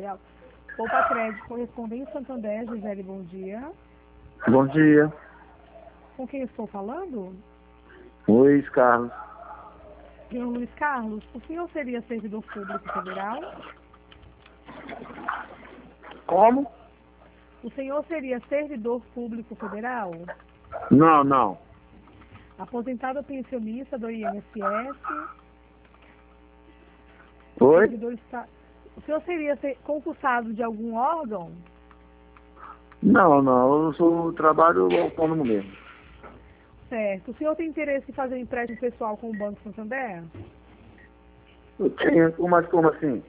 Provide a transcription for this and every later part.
Social. Poupa Crédito, correspondente Santander, Gisele, bom dia. Bom dia. Com quem estou falando? Luiz Carlos. Senhor Luiz Carlos, o senhor seria servidor público federal? Como? O senhor seria servidor público federal? Não, não. Aposentado pensionista do INSS? Oi? O senhor seria concursado de algum órgão? Não, não. Eu sou trabalho autônomo mesmo. Certo. O senhor tem interesse em fazer empréstimo pessoal com o Banco Santander? Eu tenho, mas como assim?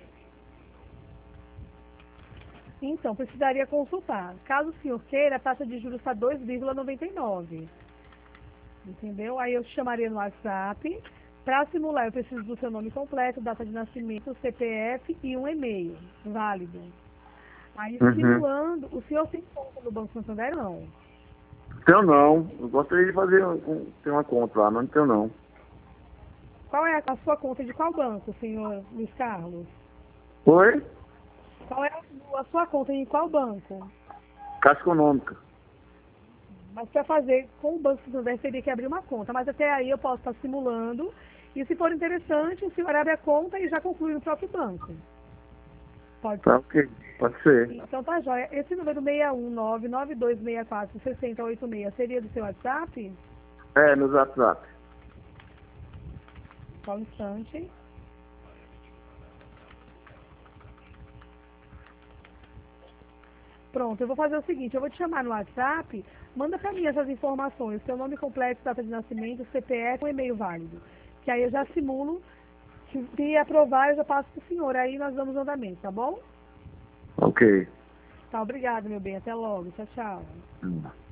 Então, precisaria consultar. Caso o senhor queira, a taxa de juros está 2,99. Entendeu? Aí eu te chamaria no WhatsApp. Para simular, eu preciso do seu nome completo, data de nascimento, CPF e um e-mail válido. Aí, simulando, o senhor tem conta no Banco Santander, não? Tenho não. Eu gostaria de fazer, ter uma conta lá, mas não tenho não. Qual é a sua conta de qual banco, senhor Luiz Carlos? Oi? Qual é a sua conta em qual banco? Caixa Econômica. Mas para fazer com o Banco Santander, teria que abrir uma conta. Mas até aí eu posso estar simulando. E se for interessante, o senhor abre a conta e já conclui no próprio banco. Pode ser? Tá ok. Pode ser. Então tá jóia. Esse número 61992646086 seria do seu WhatsApp? É, no WhatsApp. Só um instante. Pronto, eu vou fazer o seguinte, eu vou te chamar no WhatsApp, manda para mim essas informações, seu nome completo, data de nascimento, CPF, um e-mail válido. Que aí eu já simulo, se aprovar eu já passo pro senhor, aí nós damos andamento, tá bom? Ok. Tá, obrigado, meu bem, até logo, tchau, tchau.